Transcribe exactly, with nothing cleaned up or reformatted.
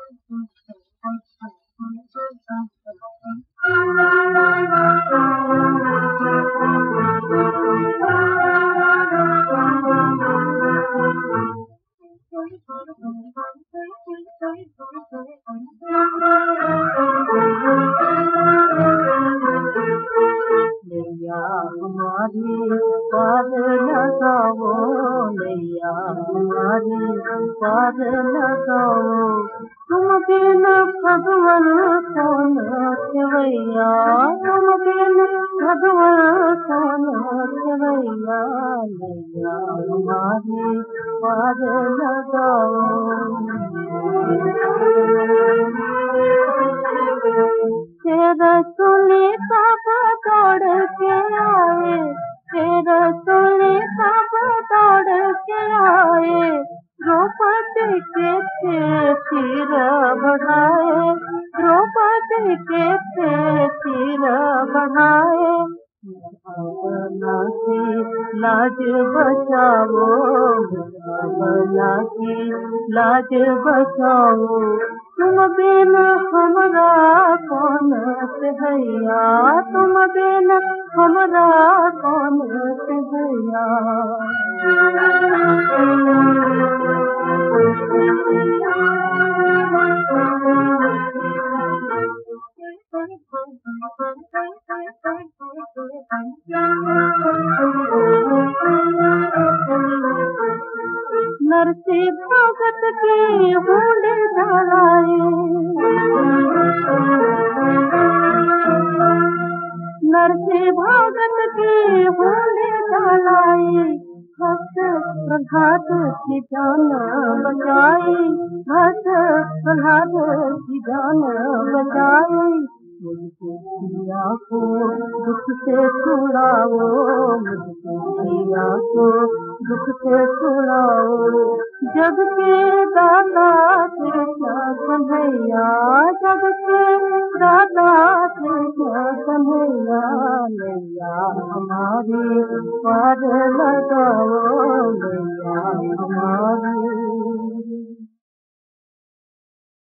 नैया हमारी पार लगाओ, नैया हमारी पार लगाओ, तुम बिन भगवान कौन खेवैया, तुम बिन भगवान कौन खेवैया, नैया हमारी पार लगाओ। तेरा सुनी सब दौड़ के आए, तेरा सुनी सब दौड़ के आए, द्रौपदी के थे सिर बढ़ाए, द्रौपदी के थे सिर बढ़ाए। बला की लाज बचाओ, बला की लाज बचाओ, तुम बिन हमरा कौन सहैया, तुम बिन हमरा कौन सहैया। नरसी भगत की बूंद धराए, नरसी भगत की बूंद धराए, हस प्रहलाद की जान बचाई, हस प्रहलाद की जान बचाई। मुझको पिया को दुख से छुड़ाओ, मुझको पिया को दुख से छुड़ाओ, जग के दाता कृष्ण कन्हैया, जग के दाता कृष्ण कन्हैया, नैया हमारी पार लगाओ, नैया हमारी।